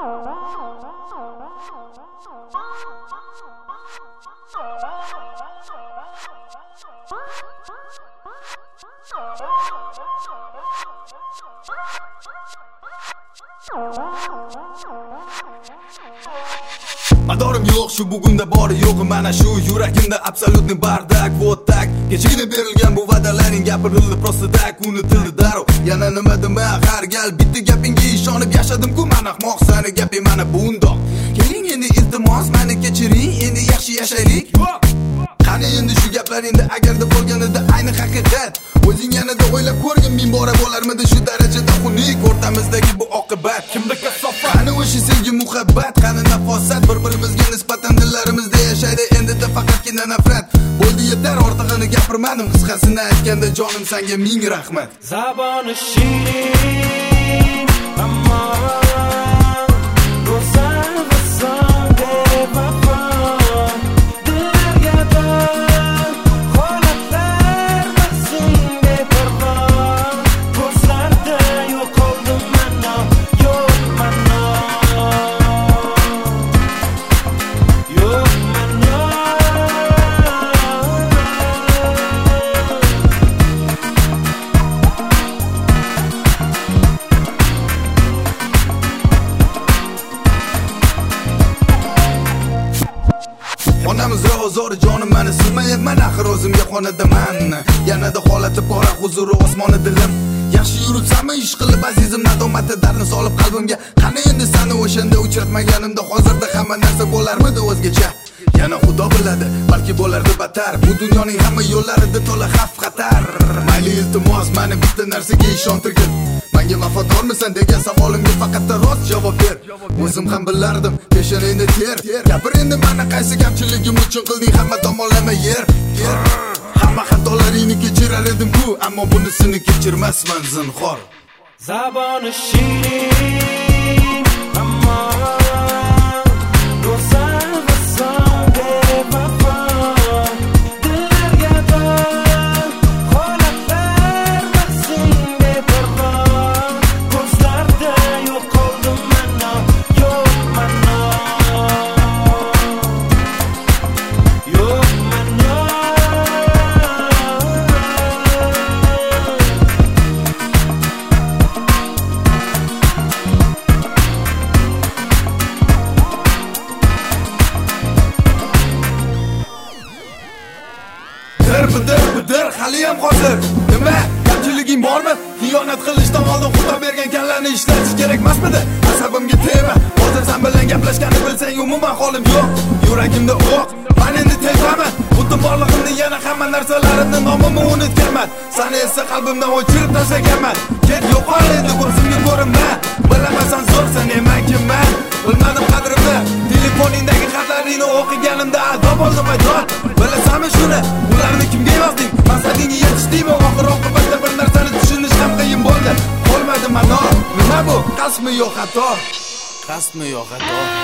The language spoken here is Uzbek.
Madorim yo'q shu bugunda bori yo'q mana shu yuragimda absolutni bardak voddak kechagina berilgan bu va'dalaring gapirildi prosta tak unutildi darrov yana nima dema har gal bitta gapingga ishonib yashadim-ku men ahmoq sani gaping mana bundoq keling endi iltimos meni kechiring endi yaxshi yashaylik qani endi shu gaplaringda agarda bo'lganida ayni haqiqat o'zing yanada o'ylab ko'rgin ming bora bo'larmidi shu darajada xunuk o'rtamizdagi bu oqibat kimda kasofat qani o'sha sevgi muhabbat qani nafosat bir-birimizga nisbatan dillarimizda yashaydi endida faqatgina nafrat bo'ldi yetar ortig'ini gapirmadim qisqasini aytganda jonim senga ming rahmat zaboni shirin ammo go'zal va songa vafo Xonamiz ro'zor jonim meni silmayapman axir o'zimga xonadaman yanada holati pora huzuri osmoni dilim yaxshi yuribsanmi ish qilib azizim nadomati darni solib qalbimga qani endi seni o'shanda uchratmaganimda hozirda hamma narsa bo'larmidi o'zgacha yana xudo biladi balki bo'lardi battar bu dunyoning hamma yo'llarida to'la xavf xatar mayli iltimos meni bitta narsaga ishontirgin menga vafodormisan degan savolimga faqat rost javob ber o'zim ham bilardim peshonangda ter gapir endi meni qaysi kamchiligim uchun qilding hamma tomonlama yer hamma xatolaringni kechirar edim-ku ammo bunisini kechirmasman zinhor zaboni shirin ammo go'zal va songa vafo dillarga dor holatlar mahzunga parvo ko'zlarda yo'qoldim mana yo'q mana yo'q mana bidir haliyam hozir nima kamchiliging bormi xiyonat qilishdan oldin xudo bergan kallani ishlatish kerakmasmidi asabimga tegma hozir sen bilan gaplashganni bilsang umuman holim yo'q yuragimda o'q men endi tezaman butun borlig'imni yana hamma narsalarimni nomimni unutganman seni esa qalbimdan o'chirib tashlaganman ket yo'qol endi ko'zimga ko'rinma bilamasan zo'rsan nima kimman bilmadim qadrimni telefoningdagi xatlaringni o'qiganimda ado bo'ldim aydor bilasanmi shuni ularni kimga yozding maqsadingga yetishdingmi oxir oqibatda bir narsani tushunish ham qiyin bo'ldi qolmadi mano nima bu qasdmi yo xato qasdmi yo xato